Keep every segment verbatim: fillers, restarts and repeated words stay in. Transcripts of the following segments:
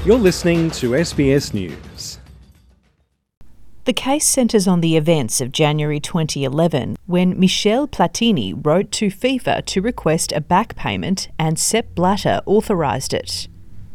You're listening to S B S News. The case centres on the events of January twenty eleven, when Michel Platini wrote to FIFA to request a back payment and Sepp Blatter authorised it.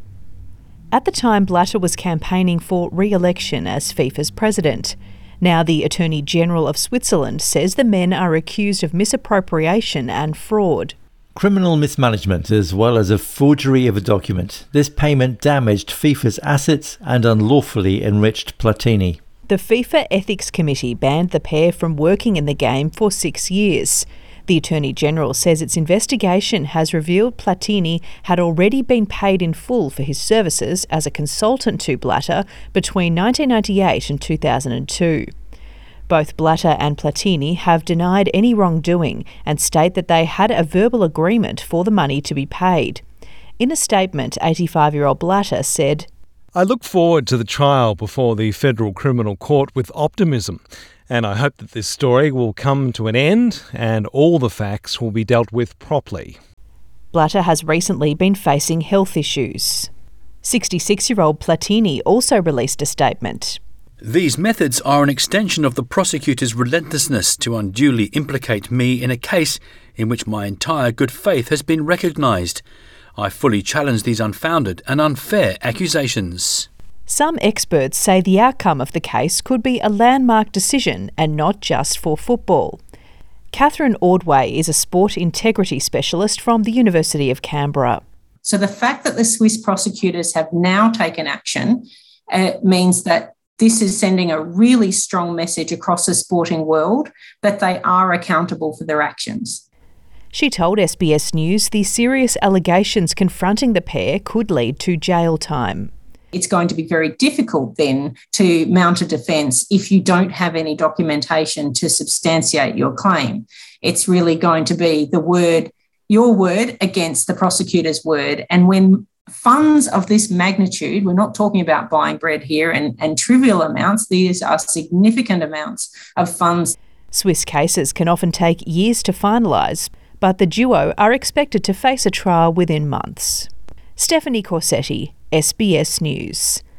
At the time, Blatter was campaigning for re-election as FIFA's president. Now the Attorney General of Switzerland says the men are accused of misappropriation and fraud. Criminal mismanagement as well as a forgery of a document. This payment damaged FIFA's assets and unlawfully enriched Platini. The FIFA Ethics Committee banned the pair from working in the game for six years. The Attorney General says its investigation has revealed Platini had already been paid in full for his services as a consultant to Blatter between nineteen ninety-eight and two thousand two. Both Blatter and Platini have denied any wrongdoing and state that they had a verbal agreement for the money to be paid. In a statement, eighty-five-year-old Blatter said, I look forward to the trial before the Federal Criminal Court with optimism, and I hope that this story will come to an end and all the facts will be dealt with properly. Blatter has recently been facing health issues. sixty-six-year-old Platini also released a statement. These methods are an extension of the prosecutor's relentlessness to unduly implicate me in a case in which my entire good faith has been recognised. I fully challenge these unfounded and unfair accusations. Some experts say the outcome of the case could be a landmark decision and not just for football. Catherine Ordway is a sport integrity specialist from the University of Canberra. So the fact that the Swiss prosecutors have now taken action uh, means that this is sending a really strong message across the sporting world that they are accountable for their actions. She told S B S News the serious allegations confronting the pair could lead to jail time. It's going to be very difficult then to mount a defence if you don't have any documentation to substantiate your claim. It's really going to be the word, your word against the prosecutor's word. And when funds of this magnitude, we're not talking about buying bread here and, and trivial amounts, these are significant amounts of funds. Swiss cases can often take years to finalise, but the duo are expected to face a trial within months. Stephanie Corsetti, S B S News.